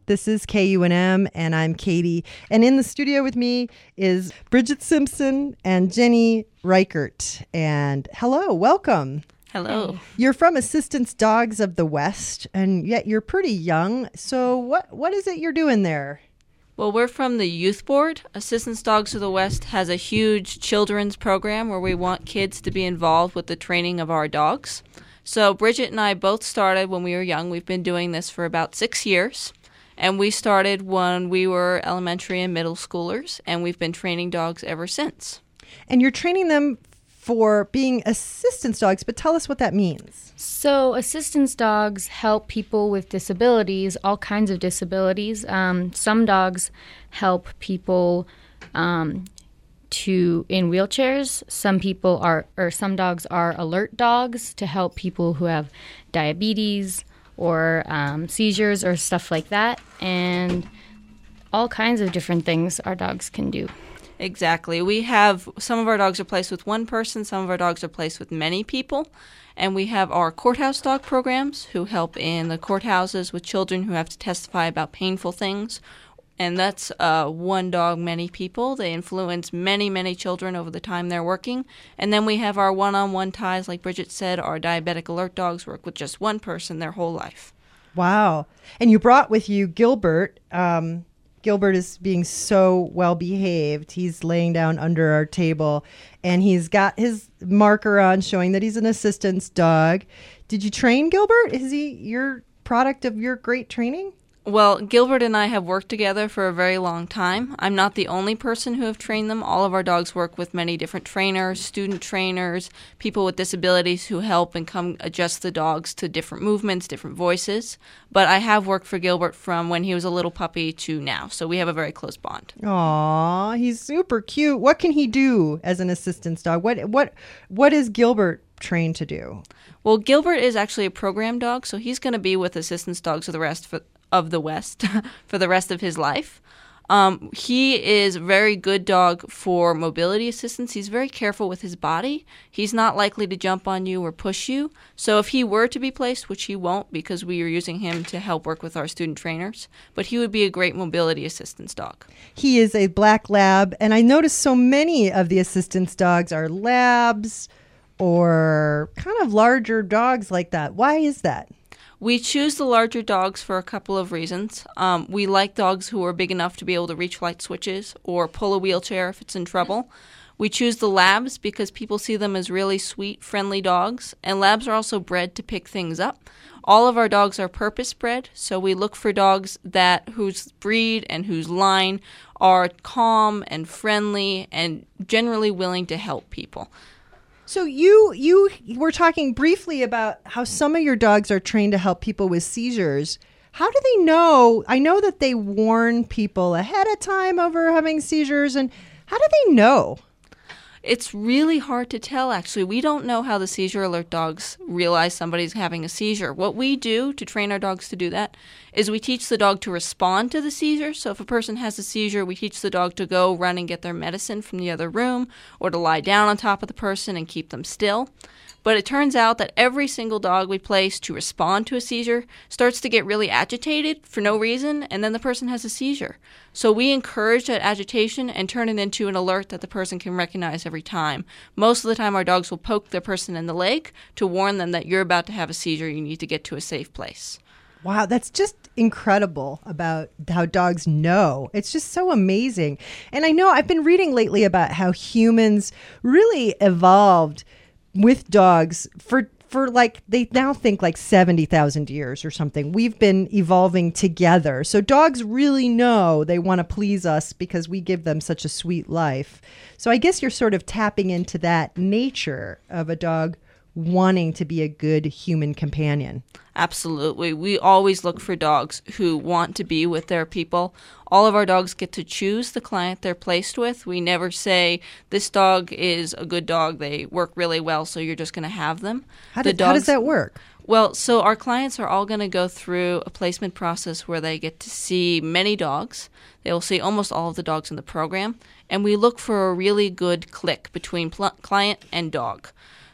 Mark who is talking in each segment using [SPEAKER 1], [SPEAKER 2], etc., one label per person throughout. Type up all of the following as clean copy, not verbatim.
[SPEAKER 1] This is KUNM, and I'm Katie. And in the studio with me is Bridget Simpson and Jenny Reichert. And hello, welcome.
[SPEAKER 2] Hello.
[SPEAKER 1] You're from Assistance Dogs of the West, and yet you're pretty young. So what is it you're doing there?
[SPEAKER 2] Well, we're from the Youth Board. Assistance Dogs of the West has a huge children's program where we want kids to be involved with the training of our dogs. So Bridget and I both started when we were young. We've been doing this for about 6 years. And we started when we were elementary and middle schoolers, and we've been training dogs ever since.
[SPEAKER 1] And you're training them for being assistance dogs, but tell us what that means.
[SPEAKER 3] So assistance dogs help people with disabilities, all kinds of disabilities. Some dogs help people in wheelchairs. Some dogs are alert dogs to help people who have diabetes or seizures or stuff like that. And all kinds of different things our dogs can do.
[SPEAKER 2] Exactly. We have some of our dogs are placed with one person, some of our dogs are placed with many people, and we have our courthouse dog programs who help in the courthouses with children who have to testify about painful things. And that's one dog, many people. They influence many, many children over the time they're working. And then we have our one-on-one ties, like Bridget said, our diabetic alert dogs work with just one person their whole life.
[SPEAKER 1] Wow. And you brought with you Gilbert. Gilbert is being so well behaved. He's laying down under our table and he's got his marker on showing that he's an assistance dog. Did you train Gilbert? Is he your product of your great training?
[SPEAKER 2] Well, Gilbert and I have worked together for a very long time. I'm not the only person who have trained them. All of our dogs work with many different trainers, student trainers, people with disabilities who help and come adjust the dogs to different movements, different voices. But I have worked for Gilbert from when he was a little puppy to now, so we have a very close bond.
[SPEAKER 1] Aw, he's super cute. What can he do as an assistance dog? What is Gilbert trained to do?
[SPEAKER 2] Well, Gilbert is actually a program dog, so he's going to be with assistance dogs of the West for the rest of his life. He is a very good dog for mobility assistance. He's very careful with his body. He's not likely to jump on you or push you. So if he were to be placed, which he won't because we are using him to help work with our student trainers, but he would be a great mobility assistance dog.
[SPEAKER 1] He is a black lab, and I noticed so many of the assistance dogs are labs or kind of larger dogs like that. Why is that?
[SPEAKER 2] We choose the larger dogs for a couple of reasons. We like dogs who are big enough to be able to reach light switches or pull a wheelchair if it's in trouble. We choose the labs because people see them as really sweet, friendly dogs, and labs are also bred to pick things up. All of our dogs are purpose-bred, so we look for dogs whose breed and whose line are calm and friendly and generally willing to help people.
[SPEAKER 1] So you were talking briefly about how some of your dogs are trained to help people with seizures. How do they know? I know that they warn people ahead of time over having seizures, and how do they know?
[SPEAKER 2] It's really hard to tell, actually. We don't know how the seizure alert dogs realize somebody's having a seizure. What we do to train our dogs to do that is we teach the dog to respond to the seizure. So if a person has a seizure, we teach the dog to go run and get their medicine from the other room or to lie down on top of the person and keep them still. But it turns out that every single dog we place to respond to a seizure starts to get really agitated for no reason, and then the person has a seizure. So we encourage that agitation and turn it into an alert that the person can recognize every time. Most of the time, our dogs will poke the person in the leg to warn them that you're about to have a seizure, you need to get to a safe place.
[SPEAKER 1] Wow, that's just incredible about how dogs know. It's just so amazing. And I know I've been reading lately about how humans really evolved with dogs for like, they now think like 70,000 years or something. We've been evolving together. So dogs really know they want to please us because we give them such a sweet life. So I guess you're sort of tapping into that nature of a dog wanting to be a good human companion.
[SPEAKER 2] Absolutely. We always look for dogs who want to be with their people. All of our dogs get to choose the client they're placed with. We never say, this dog is a good dog, they work really well, so you're just going to have them.
[SPEAKER 1] How does that work?
[SPEAKER 2] Well, so our clients are all going to go through a placement process where they get to see many dogs. They will see almost all of the dogs in the program, and we look for a really good click between client and dog.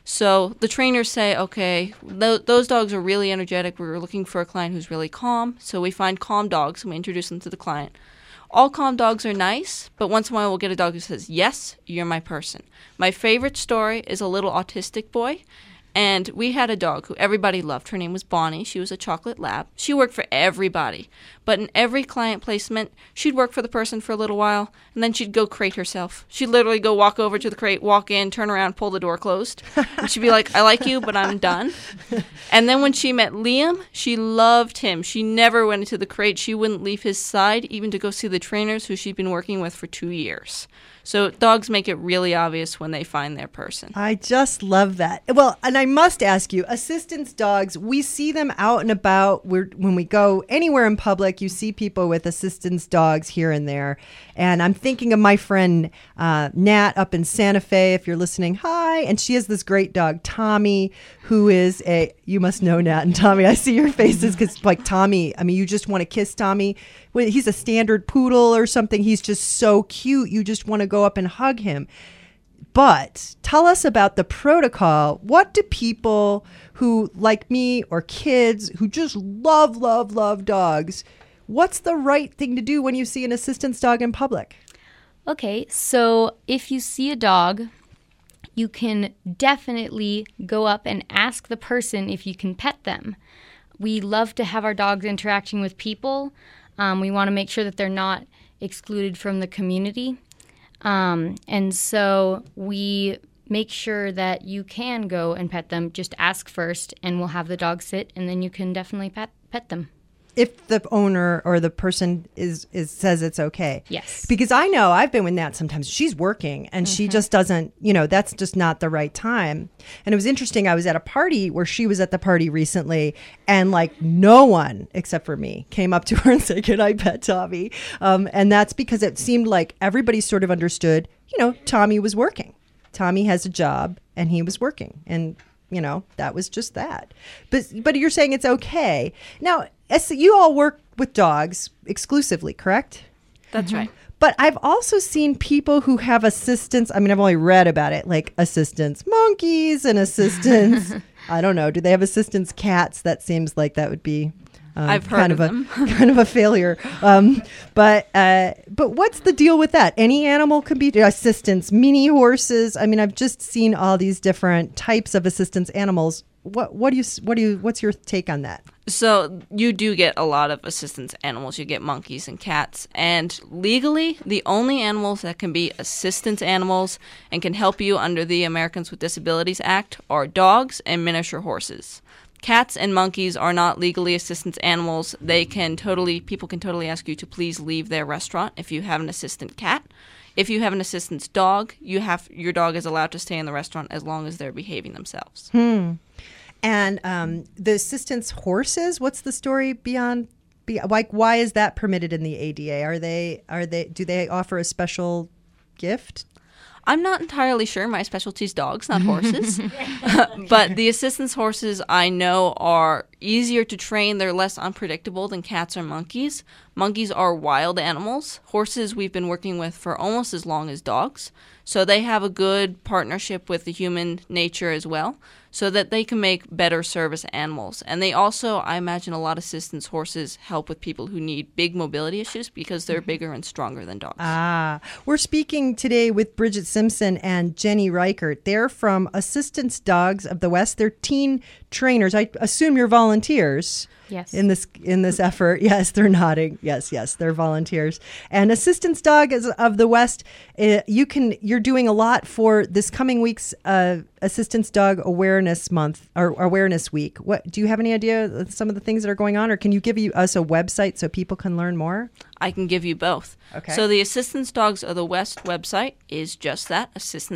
[SPEAKER 2] So the trainers say, okay, those dogs are really energetic. We're looking for a client who's really calm. So we find calm dogs and we introduce them to the client. All calm dogs are nice, but once in a while we'll get a dog who says, yes, you're my person. My favorite story is a little autistic boy. And we had a dog who everybody loved. Her name was Bonnie. She was a chocolate lab. She worked for everybody. But in every client placement, she'd work for the person for a little while, and then she'd go crate herself. She'd literally go walk over to the crate, walk in, turn around, pull the door closed. And she'd be like, I like you, but I'm done. And then when she met Liam, she loved him. She never went into the crate. She wouldn't leave his side, even to go see the trainers who she'd been working with for 2 years. So dogs make it really obvious when they find their person.
[SPEAKER 1] I just love that. Well, and I must ask you, assistance dogs, we see them out and about. When we go anywhere in public, you see people with assistance dogs here and there. And I'm thinking of my friend Nat up in Santa Fe, if you're listening. Hi. And she has this great dog, Tommy, who is you must know Nat and Tommy. I see your faces because like Tommy, I mean, you just want to kiss Tommy. He's a standard poodle or something. He's just so cute. You just want to go up and hug him. But tell us about the protocol. What do people who, like me, or kids who just love, love, love dogs, what's the right thing to do when you see an assistance dog in public?
[SPEAKER 3] Okay, so if you see a dog, you can definitely go up and ask the person if you can pet them. We love to have our dogs interacting with people. We want to make sure that they're not excluded from the community. And so we make sure that you can go and pet them. Just ask first, and we'll have the dog sit, and then you can definitely pet them.
[SPEAKER 1] If the owner or the person says it's okay.
[SPEAKER 3] Yes.
[SPEAKER 1] Because I know I've been with Nat sometimes. She's working and she just doesn't, that's just not the right time. And it was interesting. I was at a party where she was at the party recently, and like no one except for me came up to her and said, can I pet Tommy? And that's because it seemed like everybody sort of understood, Tommy was working. Tommy has a job and he was working. And that was just that. But you're saying it's okay. Now, you all work with dogs exclusively, correct?
[SPEAKER 2] That's right.
[SPEAKER 1] But I've also seen people who have assistants. I mean, I've only read about it, like assistants monkeys and assistants. I don't know. Do they have assistants cats? That seems like that would be
[SPEAKER 2] I've heard of them.
[SPEAKER 1] kind of a failure. But what's the deal with that? Any animal can be assistants, mini horses. I mean, I've just seen all these different types of assistance animals. What's your take on that?
[SPEAKER 2] So you do get a lot of assistance animals. You get monkeys and cats. And legally, the only animals that can be assistance animals and can help you under the Americans with Disabilities Act are dogs and miniature horses. Cats and monkeys are not legally assistance animals. People can totally ask you to please leave their restaurant if you have an assistant cat. If you have an assistance dog, your dog is allowed to stay in the restaurant as long as they're behaving themselves.
[SPEAKER 1] And the assistance horses, what's the story beyond? Like, why is that permitted in the ADA? Do they offer a special gift?
[SPEAKER 2] I'm not entirely sure. My specialty is dogs, not horses. But the assistance horses I know are easier to train. They're less unpredictable than cats or monkeys. Monkeys are wild animals. Horses we've been working with for almost as long as dogs. So they have a good partnership with the human nature as well, so that they can make better service animals. And they also, I imagine a lot of assistance horses help with people who need big mobility issues because they're bigger and stronger than dogs.
[SPEAKER 1] We're speaking today with Bridget Simpson and Jenny Reichert. They're from Assistance Dogs of the West. They're teen trainers. I assume you're volunteers.
[SPEAKER 3] Yes.
[SPEAKER 1] In this effort. Yes, they're nodding. Yes, they're volunteers. And Assistance Dog of the West, you're doing a lot for this coming week's Assistance Dog Awareness Month or Awareness Week. What do you have any idea of some of the things that are going on, or can you give us a website so people can learn more?
[SPEAKER 2] I can give you both.
[SPEAKER 1] Okay.
[SPEAKER 2] So the Assistance Dogs of the West website is just that,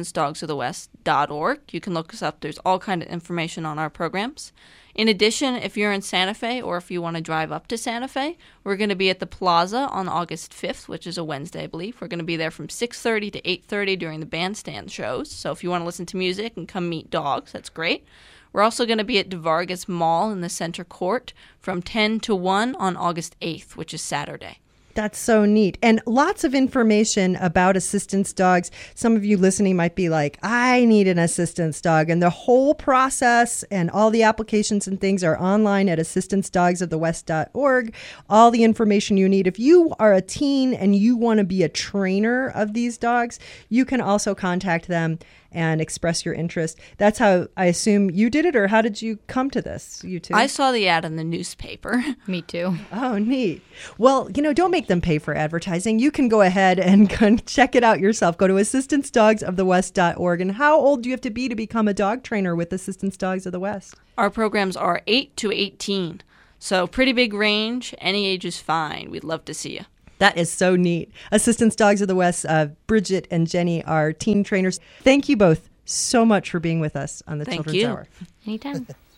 [SPEAKER 2] assistancedogsofthewest.org. You can look us up. There's all kind of information on our programs. In addition, if you're in Santa Fe or if you want to drive up to Santa Fe, we're going to be at the Plaza on August 5th, which is a Wednesday, I believe. We're going to be there from 6:30 to 8:30 during the bandstand shows. So if you want to listen to music and come meet dogs, that's great. We're also going to be at DeVargas Mall in the Center Court from 10 to 1 on August 8th, which is Saturday.
[SPEAKER 1] That's so neat. And lots of information about assistance dogs. Some of you listening might be like, I need an assistance dog. And the whole process and all the applications and things are online at assistancedogsofthewest.org. All the information you need. If you are a teen and you want to be a trainer of these dogs, you can also contact them and express your interest. That's how I assume you did it, or how did you come to this, you two?
[SPEAKER 2] I saw the ad in the newspaper.
[SPEAKER 3] Me too.
[SPEAKER 1] Oh, neat. Well, don't make them pay for advertising. You can go ahead and check it out yourself. Go to assistancedogsofthewest.org. And how old do you have to become a dog trainer with Assistance Dogs of the West?
[SPEAKER 2] Our programs are 8 to 18, so pretty big range. Any age is fine. We'd love to see you.
[SPEAKER 1] That is so neat. Assistance Dogs of the West, Bridget and Jenny are teen trainers. Thank you both so much for being with us on the
[SPEAKER 2] Thank
[SPEAKER 1] Children's
[SPEAKER 2] you.
[SPEAKER 1] Hour.
[SPEAKER 3] Anytime.